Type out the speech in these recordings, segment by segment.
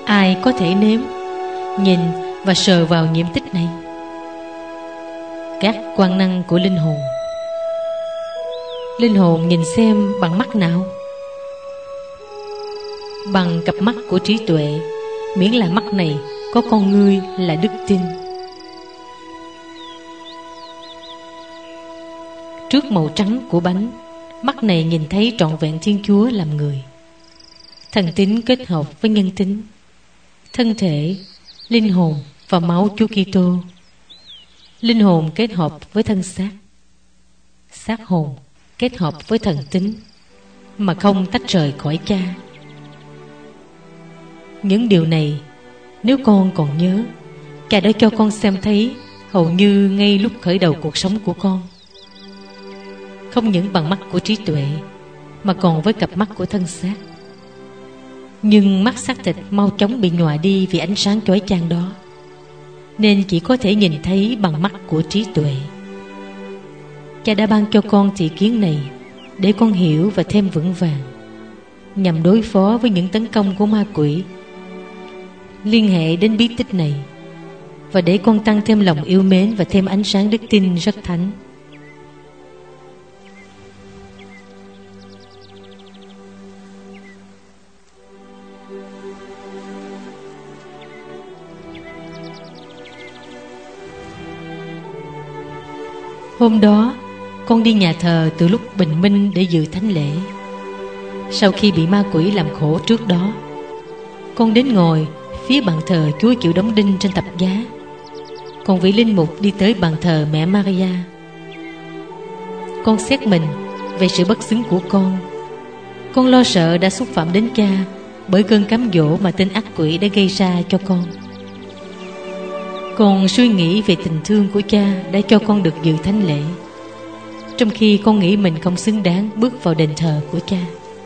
Ai có thể nếm, nhìn và sờ vào nhiễm tích này? Các quan năng của linh hồn. Linh hồn nhìn xem bằng mắt nào? Bằng cặp mắt của trí tuệ, miễn là mắt này có con ngươi là đức tin. Trước màu trắng của bánh, mắt này nhìn thấy trọn vẹn Thiên Chúa làm người. Thần tính kết hợp với nhân tính, thân thể, linh hồn và máu Chúa Kitô. Linh hồn kết hợp với thân xác, xác hồn kết hợp với thần tính, mà không tách rời khỏi Cha. Những điều này, nếu con còn nhớ, Cha đã cho con xem thấy hầu như ngay lúc khởi đầu cuộc sống của con. Không những bằng mắt của trí tuệ, mà còn với cặp mắt của thân xác. Nhưng mắt xác thịt mau chóng bị nhòa đi vì ánh sáng chói chang đó, nên chỉ có thể nhìn thấy bằng mắt của trí tuệ. Cha đã ban cho con thị kiến này để con hiểu và thêm vững vàng, nhằm đối phó với những tấn công của ma quỷ. Liên hệ đến bí tích này, và để con tăng thêm lòng yêu mến và thêm ánh sáng đức tin rất thánh. Hôm đó, con đi nhà thờ từ lúc bình minh để dự thánh lễ. Sau khi bị ma quỷ làm khổ trước đó, con đến ngồi phía bàn thờ Chúa chịu đóng đinh trên thập giá. Còn vị linh mục đi tới bàn thờ mẹ Maria. Con xét mình về sự bất xứng của con. Con lo sợ đã xúc phạm đến Cha bởi cơn cám dỗ mà tên ác quỷ đã gây ra cho con. Con suy nghĩ về tình thương của Cha đã cho con được dự thánh lễ, trong khi con nghĩ mình không xứng đáng bước vào đền thờ của Cha.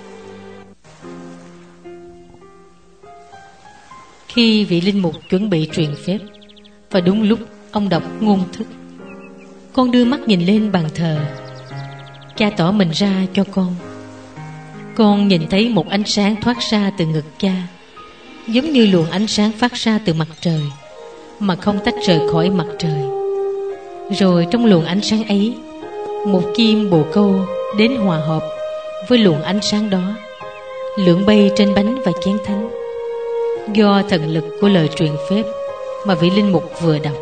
Khi vị linh mục chuẩn bị truyền phép, và đúng lúc ông đọc ngôn thức, con đưa mắt nhìn lên bàn thờ. Cha tỏ mình ra cho con. Con nhìn thấy một ánh sáng thoát ra từ ngực Cha, giống như luồng ánh sáng phát ra từ mặt trời, mà không tách rời khỏi mặt trời. Rồi trong luồng ánh sáng ấy, một chim bồ câu đến hòa hợp với luồng ánh sáng đó, lượn bay trên bánh và chén thánh, do thần lực của lời truyền phép mà vị linh mục vừa đọc.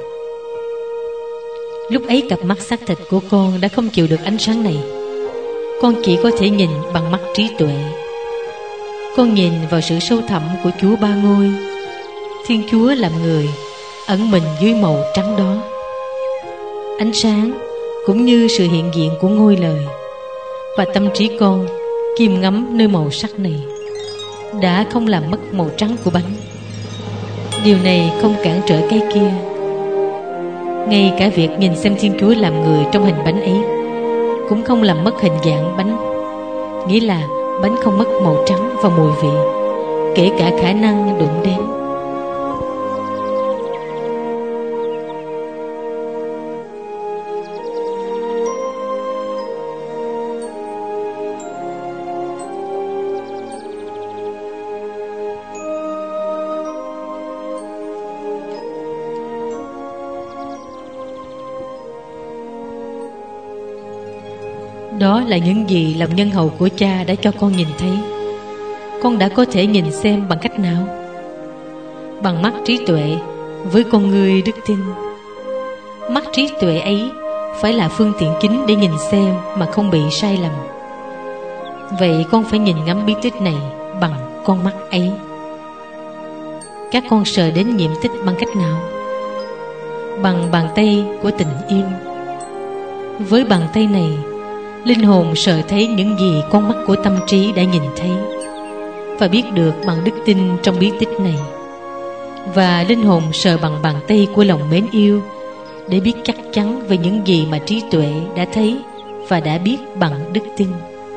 Lúc ấy cặp mắt xác thịt của con đã không chịu được ánh sáng này. Con chỉ có thể nhìn bằng mắt trí tuệ. Con nhìn vào sự sâu thẳm của Chúa Ba Ngôi, Thiên Chúa làm người, ẩn mình dưới màu trắng đó. Ánh sáng cũng như sự hiện diện của ngôi lời, và tâm trí con kiêm ngắm nơi màu sắc này đã không làm mất màu trắng của bánh. Điều này không cản trở cái kia. Ngay cả việc nhìn xem Thiên Chúa làm người trong hình bánh ấy cũng không làm mất hình dạng bánh, nghĩa là bánh không mất màu trắng và mùi vị, kể cả khả năng đụng đến. Đó là những gì lòng nhân hậu của Cha đã cho con nhìn thấy. Con đã có thể nhìn xem bằng cách nào? Bằng mắt trí tuệ với con ngươi đức tin. Mắt trí tuệ ấy phải là phương tiện chính để nhìn xem mà không bị sai lầm. Vậy con phải nhìn ngắm bí tích này bằng con mắt ấy. Các con sờ đến nhiệm tích bằng cách nào? Bằng bàn tay của tình yêu. Với bàn tay này, linh hồn sờ thấy những gì con mắt của tâm trí đã nhìn thấy, và biết được bằng đức tin trong bí tích này. Và linh hồn sờ bằng bàn tay của lòng mến yêu để biết chắc chắn về những gì mà trí tuệ đã thấy và đã biết bằng đức tin.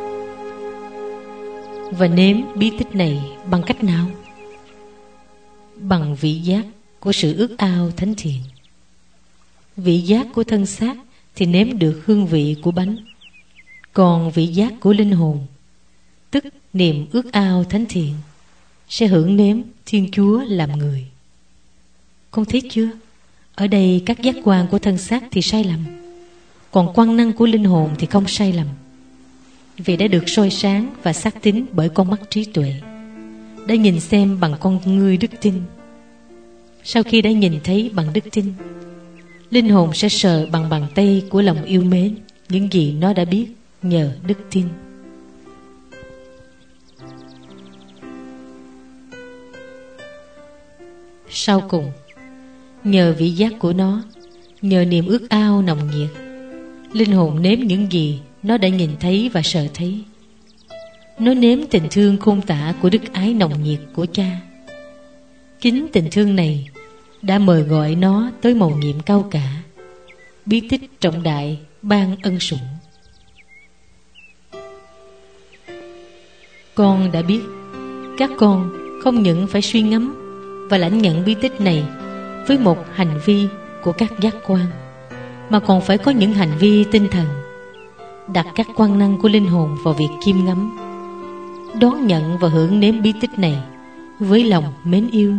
Và nếm bí tích này bằng cách nào? Bằng vị giác của sự ước ao thánh thiện. Vị giác của thân xác thì nếm được hương vị của bánh, còn vị giác của linh hồn, tức niềm ước ao thánh thiện, sẽ hưởng nếm Thiên Chúa làm người. Con thấy chưa? Ở đây các giác quan của thân xác thì sai lầm, còn quan năng của linh hồn thì không sai lầm, vì đã được soi sáng và xác tín bởi con mắt trí tuệ, đã nhìn xem bằng con ngươi đức tin. Sau khi đã nhìn thấy bằng đức tin, linh hồn sẽ sờ bằng bàn tay của lòng yêu mến những gì nó đã biết nhờ đức tin. Sau cùng, nhờ vị giác của nó, nhờ niềm ước ao nồng nhiệt, linh hồn nếm những gì nó đã nhìn thấy và sờ thấy. Nó nếm tình thương khôn tả của đức ái nồng nhiệt của Cha. Chính tình thương này đã mời gọi nó tới mầu nhiệm cao cả, bí tích trọng đại ban ân sủng. Con đã biết các con không những phải suy ngẫm và lãnh nhận bí tích này với một hành vi của các giác quan, mà còn phải có những hành vi tinh thần, đặt các quan năng của linh hồn vào việc chiêm ngắm, đón nhận và hưởng nếm bí tích này với lòng mến yêu.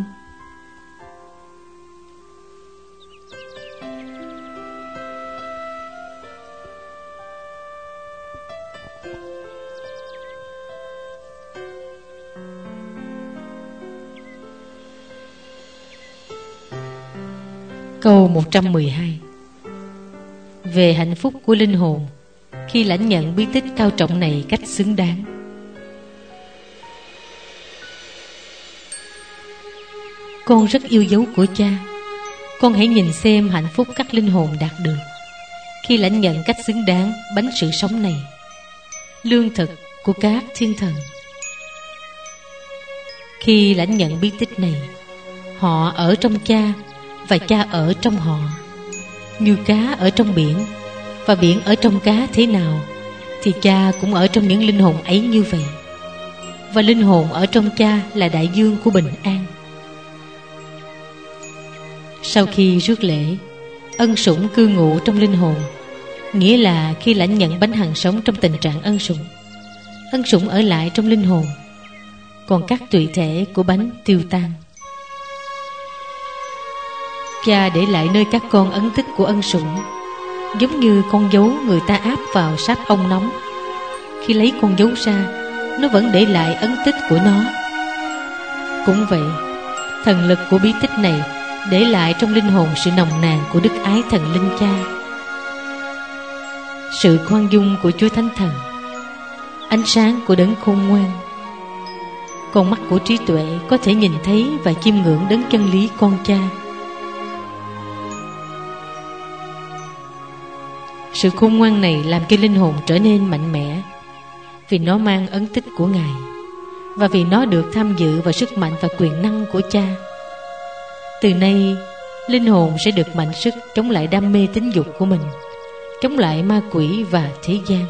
Câu 112. Về hạnh phúc của linh hồn khi lãnh nhận bí tích cao trọng này cách xứng đáng. Con rất yêu dấu của Cha. Con hãy nhìn xem hạnh phúc các linh hồn đạt được khi lãnh nhận cách xứng đáng bánh sự sống này, lương thực của các thiên thần. Khi lãnh nhận bí tích này, họ ở trong Cha và Cha ở trong họ, như cá ở trong biển và biển ở trong cá thế nào, thì Cha cũng ở trong những linh hồn ấy như vậy. Và linh hồn ở trong Cha là đại dương của bình an. Sau khi rước lễ, ân sủng cư ngụ trong linh hồn, nghĩa là khi lãnh nhận bánh hằng sống trong tình trạng ân sủng ở lại trong linh hồn, còn các tùy thể của bánh tiêu tan. Cha để lại nơi các con ấn tích của ân sủng, giống như con dấu người ta áp vào sáp ong nóng. Khi lấy con dấu ra, nó vẫn để lại ấn tích của nó. Cũng vậy, thần lực của bí tích này để lại trong linh hồn sự nồng nàn của đức ái thần linh Cha, sự khoan dung của Chúa Thánh Thần, ánh sáng của đấng khôn ngoan. Con mắt của trí tuệ có thể nhìn thấy và chiêm ngưỡng đấng chân lý con Cha. Sự khôn ngoan này làm cho linh hồn trở nên mạnh mẽ, vì nó mang ấn tích của Ngài, và vì nó được tham dự vào sức mạnh và quyền năng của Cha. Từ nay, linh hồn sẽ được mạnh sức chống lại đam mê tính dục của mình, chống lại ma quỷ và thế gian.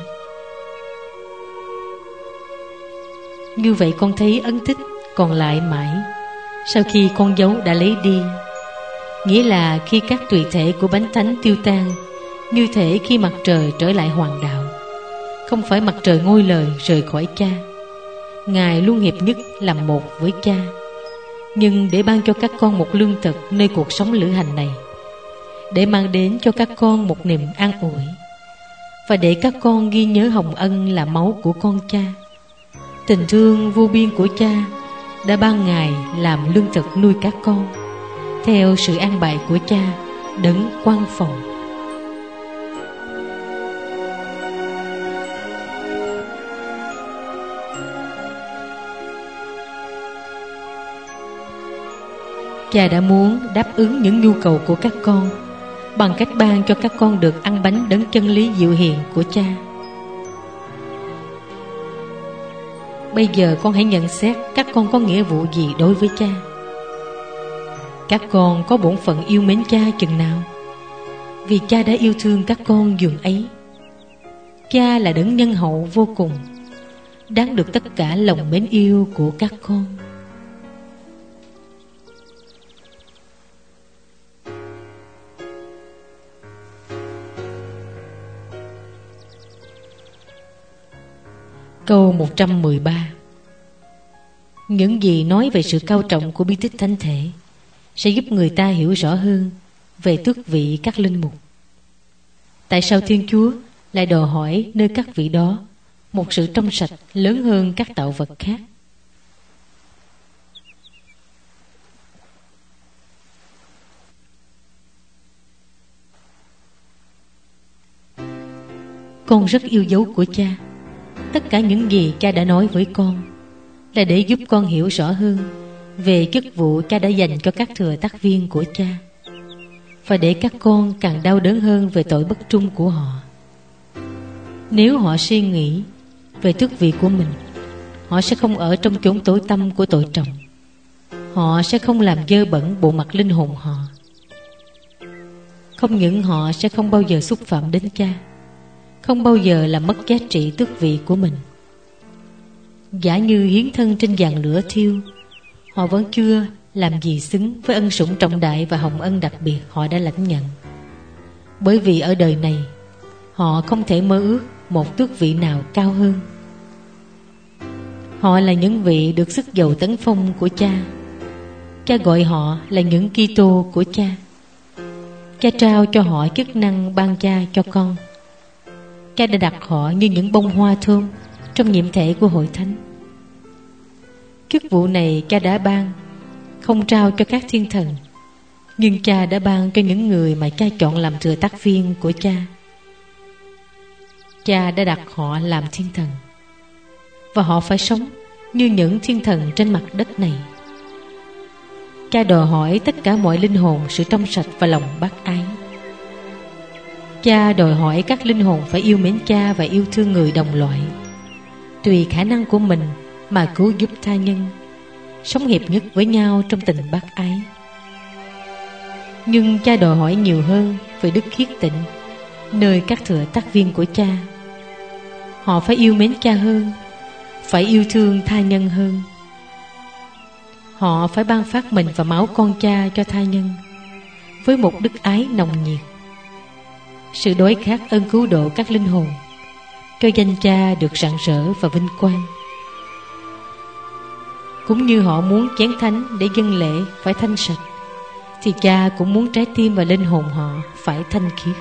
Như vậy con thấy ấn tích còn lại mãi sau khi con dấu đã lấy đi, nghĩa là khi các tùy thể của bánh thánh tiêu tan, như thể khi mặt trời trở lại hoàng đạo. Không phải mặt trời ngôi lời rời khỏi Cha, Ngài luôn hiệp nhất làm một với Cha, nhưng để ban cho các con một lương thực nơi cuộc sống lữ hành này, để mang đến cho các con một niềm an ủi, và để các con ghi nhớ hồng ân là máu của con Cha. Tình thương vô biên của Cha đã ban Ngài làm lương thực nuôi các con, theo sự an bài của Cha đấng quan phòng. Cha đã muốn đáp ứng những nhu cầu của các con bằng cách ban cho các con được ăn bánh đấng chân lý dịu hiền của Cha. Bây giờ con hãy nhận xét các con có nghĩa vụ gì đối với Cha. Các con có bổn phận yêu mến Cha chừng nào, vì Cha đã yêu thương các con dường ấy. Cha là đấng nhân hậu vô cùng, đáng được tất cả lòng mến yêu của các con. Câu 113. Những gì nói về sự cao trọng của bí tích thánh thể sẽ giúp người ta hiểu rõ hơn về tước vị các linh mục. Tại sao Thiên Chúa lại đòi hỏi nơi các vị đó một sự trong sạch lớn hơn các tạo vật khác? Con rất yêu dấu của cha. Tất cả những gì cha đã nói với con là để giúp con hiểu rõ hơn về chức vụ cha đã dành cho các thừa tác viên của cha, và để các con càng đau đớn hơn về tội bất trung của họ. Nếu họ suy nghĩ về tước vị của mình, họ sẽ không ở trong chốn tối tăm của tội trọng. Họ sẽ không làm dơ bẩn bộ mặt linh hồn họ. Không những họ sẽ không bao giờ xúc phạm đến cha, không bao giờ làm mất giá trị tước vị của mình. Giả như hiến thân trên giàn lửa thiêu, họ vẫn chưa làm gì xứng với ân sủng trọng đại và hồng ân đặc biệt họ đã lãnh nhận. Bởi vì ở đời này, họ không thể mơ ước một tước vị nào cao hơn. Họ là những vị được sức dầu tấn phong của cha. Cha gọi họ là những Kitô của cha. Cha trao cho họ chức năng ban cha cho con. Cha đã đặt họ như những bông hoa thơm trong nhiệm thể của hội thánh. Chức vụ này cha đã ban, không trao cho các thiên thần, nhưng cha đã ban cho những người mà cha chọn làm thừa tác viên của cha. Cha đã đặt họ làm thiên thần, và họ phải sống như những thiên thần trên mặt đất này. Cha đòi hỏi tất cả mọi linh hồn sự trong sạch và lòng bác ái. Cha đòi hỏi các linh hồn phải yêu mến cha và yêu thương người đồng loại, tùy khả năng của mình mà cứu giúp tha nhân, sống hiệp nhất với nhau trong tình bác ái. Nhưng cha đòi hỏi nhiều hơn về đức khiết tịnh nơi các thừa tác viên của cha. Họ phải yêu mến cha hơn, phải yêu thương tha nhân hơn. Họ phải ban phát mình và máu con cha cho tha nhân với một đức ái nồng nhiệt, sự đối khát ơn cứu độ các linh hồn, cho danh cha được rạng rỡ và vinh quang. Cũng như họ muốn chén thánh để dâng lễ phải thanh sạch, thì cha cũng muốn trái tim và linh hồn họ phải thanh khiết.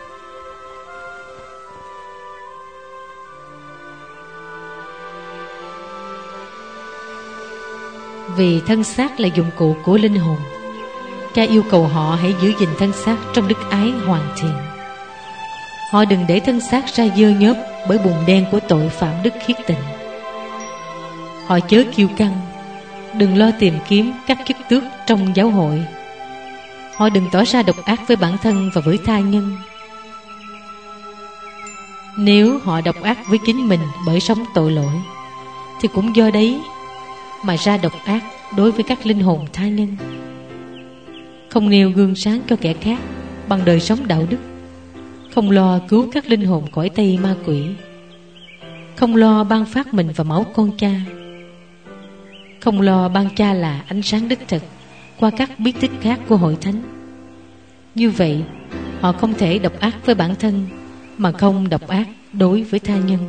Vì thân xác là dụng cụ của linh hồn, cha yêu cầu họ hãy giữ gìn thân xác trong đức ái hoàn thiện. Họ đừng để thân xác ra dơ nhớp bởi bùn đen của tội phạm đức khiết tịnh. Họ chớ kiêu căng, đừng lo tìm kiếm các chức tước trong giáo hội. Họ đừng tỏ ra độc ác với bản thân và với tha nhân. Nếu họ độc ác với chính mình bởi sống tội lỗi, thì cũng do đấy mà ra độc ác đối với các linh hồn tha nhân. Không nêu gương sáng cho kẻ khác bằng đời sống đạo đức, không lo cứu các linh hồn khỏi tay ma quỷ, không lo ban phát mình và máu con cha, không lo ban cha là ánh sáng đích thực qua các bí tích khác của hội thánh. Như vậy, họ không thể độc ác với bản thân mà không độc ác đối với tha nhân.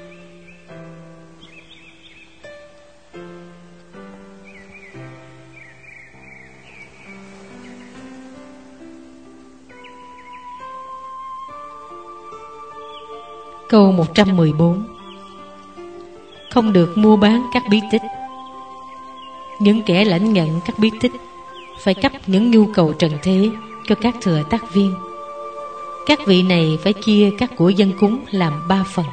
Câu 114. Không được mua bán các bí tích. Những kẻ lãnh nhận các bí tích phải cấp những nhu cầu trần thế cho các thừa tác viên. Các vị này phải chia các của dân cúng làm 3 phần.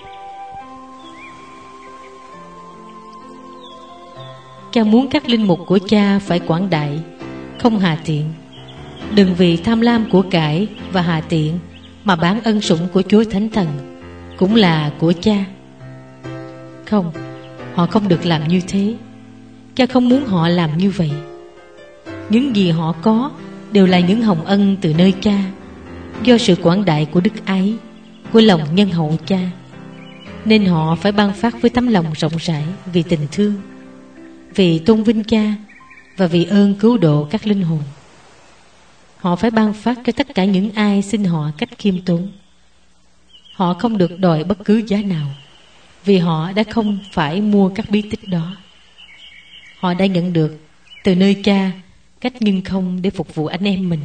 Cha muốn các linh mục của cha phải quảng đại, không hà tiện. Đừng vì tham lam của cải và hà tiện mà bán ân sủng của Chúa Thánh Thần, cũng là của cha. Không, họ không được làm như thế. Cha không muốn họ làm như vậy. Những gì họ có đều là những hồng ân từ nơi cha, do sự quảng đại của đức ái, của lòng nhân hậu cha, nên họ phải ban phát với tấm lòng rộng rãi vì tình thương, vì tôn vinh cha và vì ơn cứu độ các linh hồn. Họ phải ban phát cho tất cả những ai xin họ cách khiêm tốn. Họ không được đòi bất cứ giá nào, vì họ đã không phải mua các bí tích đó. họ đã nhận được từ nơi Cha cách nhưng không để phục vụ anh em mình.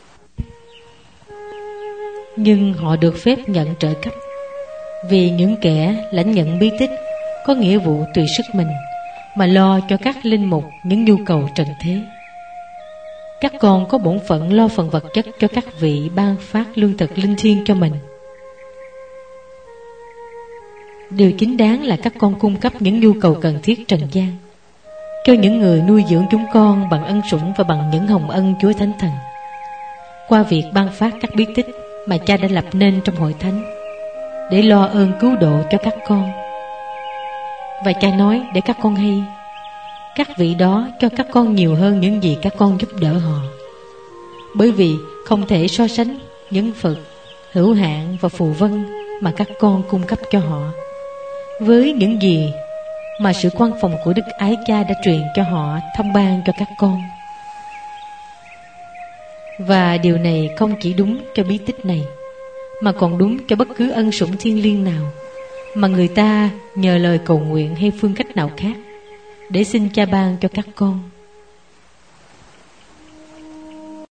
Nhưng họ được phép nhận trợ cấp, vì những kẻ lãnh nhận bí tích có nghĩa vụ tùy sức mình mà lo cho các linh mục những nhu cầu trần thế. Các con có bổn phận lo phần vật chất cho các vị ban phát lương thực linh thiêng cho mình. Điều chính đáng là các con cung cấp những nhu cầu cần thiết trần gian cho những người nuôi dưỡng chúng con bằng ân sủng và bằng những hồng ân Chúa Thánh Thần, qua việc ban phát các bí tích mà Cha đã lập nên trong hội thánh để lo ơn cứu độ cho các con. Và Cha nói để các con hay, các vị đó cho các con nhiều hơn những gì các con giúp đỡ họ, bởi vì không thể so sánh những Phật hữu hạn và phù vân mà các con cung cấp cho họ với những gì mà sự quan phòng của Đức Ái Cha đã truyền cho họ thông ban cho các con. Và điều này không chỉ đúng cho bí tích này, mà còn đúng cho bất cứ ân sủng thiêng liêng nào mà người ta nhờ lời cầu nguyện hay phương cách nào khác để xin Cha ban cho các con.